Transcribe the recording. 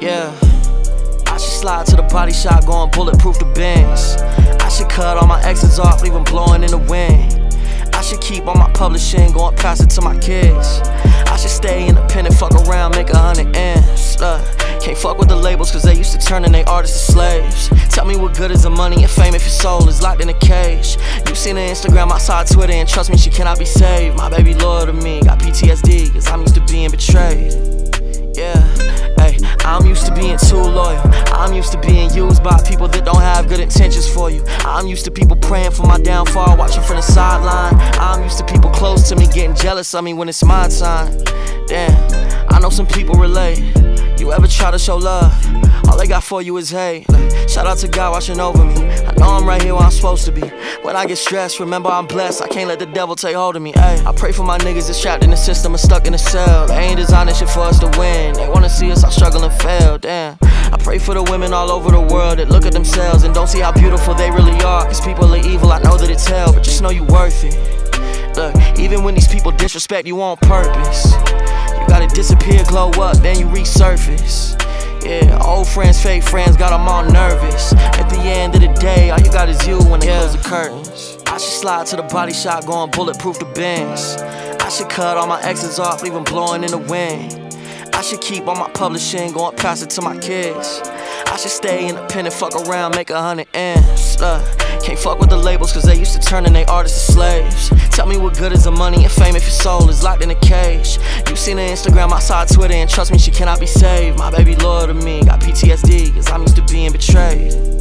Yeah, I should slide to the body shop, going bulletproof the Benz. I should cut all my exes off, leave them blowing in the wind. I should keep all my publishing, going pass it to my kids. I should stay independent, fuck around, make 100 M's. Can't fuck with the labels, cause they used to turning they artists to slaves. Tell me what good is the money and fame if your soul is locked in a cage. You seen her Instagram outside Twitter, and trust me, she cannot be saved. My baby loyal to me, got PTSD, cause I'm used to being betrayed. Yeah, hey, I'm used to being too loyal. I'm used to being used by people that don't have good intentions for you. I'm used to people praying for my downfall, watching from the sideline. I'm used to people close to me getting jealous of me when it's my time. Damn, I know some people relate. You ever try to show love? All they got for you is hate. Shout out to God watching over me. I know I'm right here where I'm supposed to be. When I get stressed, remember I'm blessed. I can't let the devil take hold of me. Ay, I pray for my niggas that's trapped in the system and stuck in a cell. They ain't designing shit for us to win. They wanna see us all struggle and fail. Damn, I pray for the women all over the world that look at themselves and don't see how beautiful they really are. Cause people are evil, I know that it's hell, but just know you worth it. Look, even when these people disrespect you on purpose, you gotta disappear, glow up, then you resurface. Yeah, old friends, fake friends, got them all nervous. At the end of the day, all you got is you when they close the curtains. I should slide to the body shop, going bulletproof the Benz. I should cut all my exes off, leave them blowing in the wind. I should keep all my publishing, going pass it to my kids. I should stay independent, fuck around, make 100 M's. Can't fuck with the labels, cause they used to turning they artists to slaves. Tell me what good is the money and fame if your soul is locked in a cage. You seen her Instagram outside Twitter, and trust me, she cannot be saved. My baby loyal to me, got PTSD, cause I'm used to being betrayed.